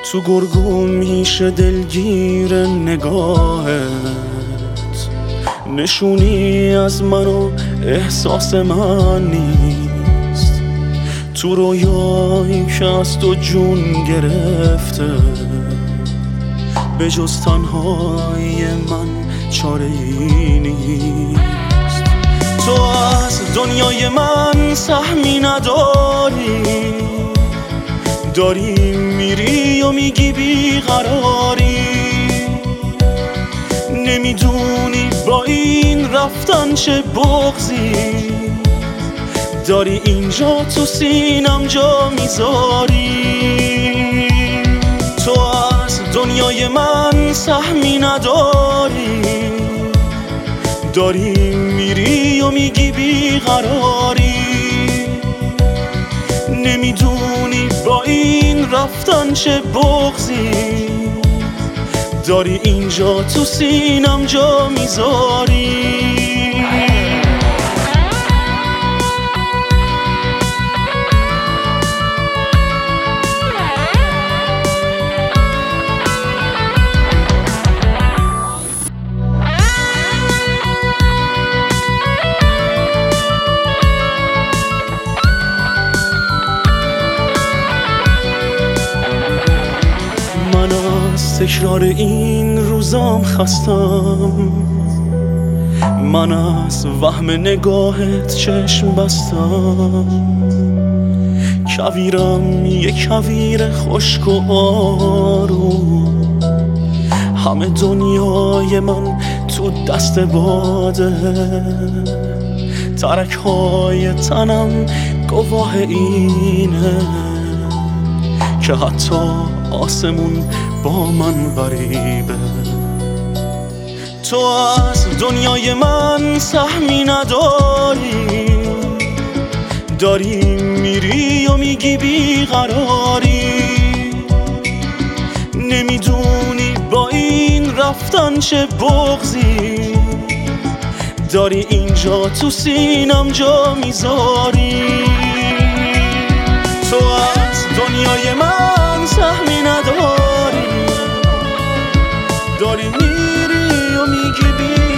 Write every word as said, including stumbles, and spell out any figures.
تو گرگو میشه دلگیر نگاهت، نشونی از من و احساس من نیست. تو رویایی که از تو جون گرفته، به جز تنهای من چاره ای نیست. تو از دنیای من سهمی نداری، داری میری و میگی بیقراری. نمیدونی با این رفتن چه بغضی داری، اینجا تو سینم جا میذاری. تو از دنیای من سهمی نداری، داری میری و میگی بیقراری. نمیدونی با این رفتن چه بغضی داری، اینجا تو سینم جا میذاری. تکرار این روزام خستم، من از وهم نگاهت چشم بستم. کویرم یک کویر خشک و آروم، همه دنیای من تو دست باده. ترک های تنم گواه اینه که حتی آسمون با من غریبه. تو از دنیای من سهمی نداری، داری میری و میگی بیقراری. نمیدونی با این رفتن چه بغضی داری، اینجا تو سینم جا میذاری. تو از دنیای من سهمی نداری، داری میری و میگی بی